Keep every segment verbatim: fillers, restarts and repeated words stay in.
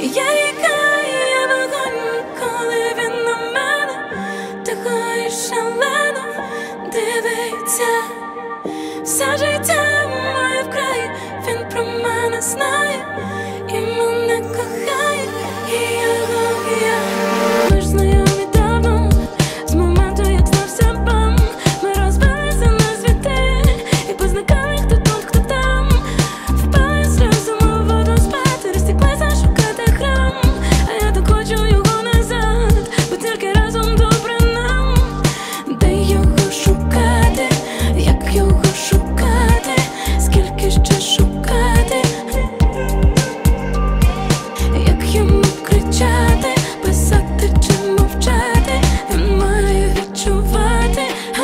Я ріка, я вогонь, коли він на мене тихо і шалено дивиться. Все життя моє вкрай, він про мене знає і мене кохає, і його я. Ми ж знайомі давно, з моменту, як стався бам. Ми розбилися на світи і позникали, хто тут, хто там. Впали сльозами у воду спати, розтеклися шукати храм. А я так хочу його назад, бо тільки разом добре нам. Де його шукати, як його шукати, скільки ще шукати, як йому кричати, писати чи мовчати, він має відчувати.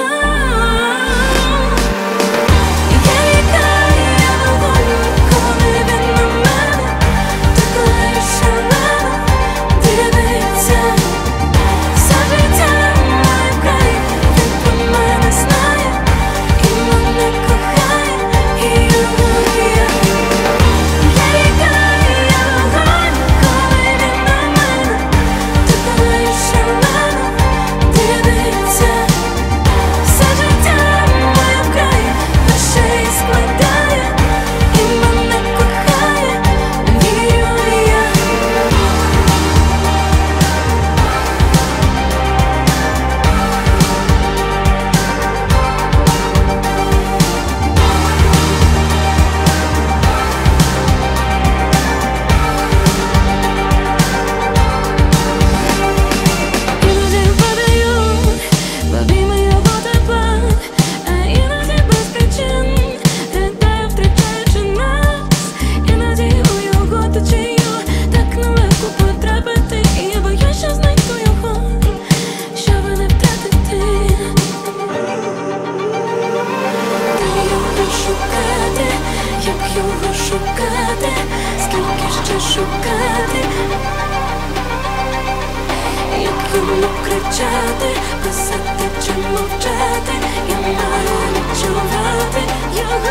Я ріка, я вогонь, коли він на мене тихо і шалено дивиться. Все життя моє вкрай, він про мене знає і мене кохає, і його я. Я ріка, я вогонь, коли він на мене тихо і шалено дивиться. Все життя моє вкрай, лише й складає, і мене кохає, вірю я. Іноді впадаю в обійми його тепла, а іноді без причин ридаю, втрачаючи нас. Іноді у його течію так нелегко потрапити, і я боюсь, що знайду його, щоб не втратити. Де його шукати, як його шукати, скільки ще шукати, як йому кричати, писати чи мовчати, я маю відчувати його.